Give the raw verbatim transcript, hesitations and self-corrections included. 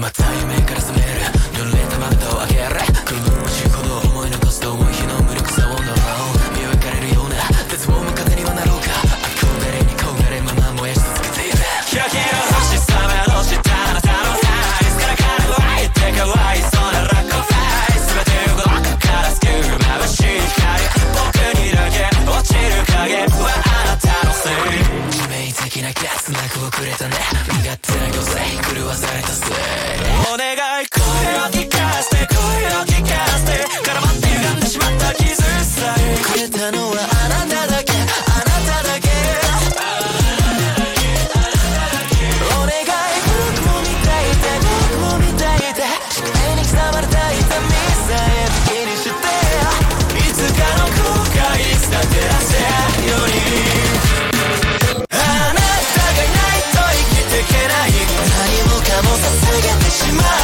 また夢から覚める濡れた窓を開ける来るもしほど思い残すと思い日の無力さを呪う描かれるような絶望も糧にはなろうか憧れに焦がれまま燃やし続けているキラキラ星さまの下あなたのアイスから彼は言ってかわいそうなラッコファイス全てをどこから救う眩しい光僕にだけ落ちる影はあなたのせい致命的な決なく遅れたね身勝手な余生狂わされたせいお願い声を聞かせて声を聞かせて絡まって歪んでしまった傷さえくれたのはあなただけあなただけお願い僕も見たいて僕も見たいて視界に刻まれた痛みさえ気にしていつかの後悔さ照らせようにあなたがいないと生きていけない何もかも捧げてしまう